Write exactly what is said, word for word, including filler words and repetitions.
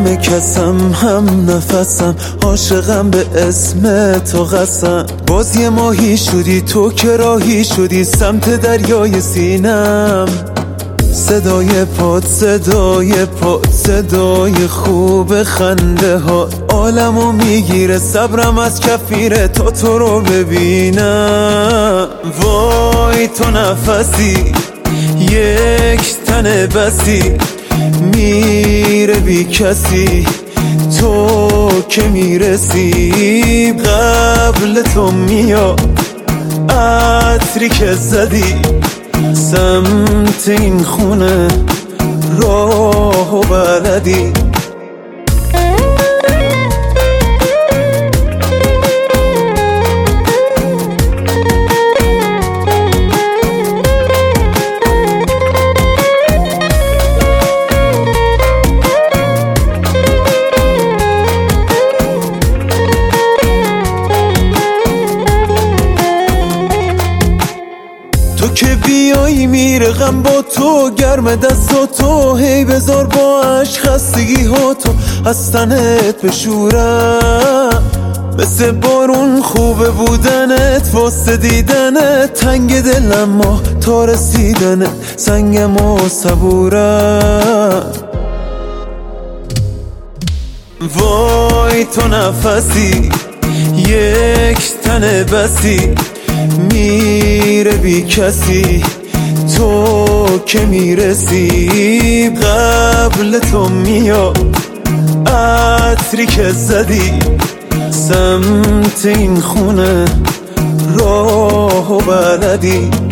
همه کسم، هم نفسم، عاشقم به اسم تو قسم. باز یه ماهی شدی تو که راهی شدی سمت دریای سینم. صدای پاد صدای پاد صدای خوب خنده ها عالمو میگیره، صبرم از کفیره تا تو رو ببینم. وای تو نفسی یک تن بسی، میره بی کسی تو که میرسی. قبل تو میاد عطری که زدی سمت این خونه راهو بلدی. تو که بیایی میره غم با تو، گرم دست تو هی بذار با عشق خستگی ها تو از تنت بشورم. مثل بارون خوبه بودنت واسه دیدنت، تنگ دلم ما تا رسیدنت سنگم و صبورم. وای تو نفسی یک تن بسی، میره بی کسی تو که میرسی. قبل تو میاد عطری که زدی سمت این خونه راهو بلدی.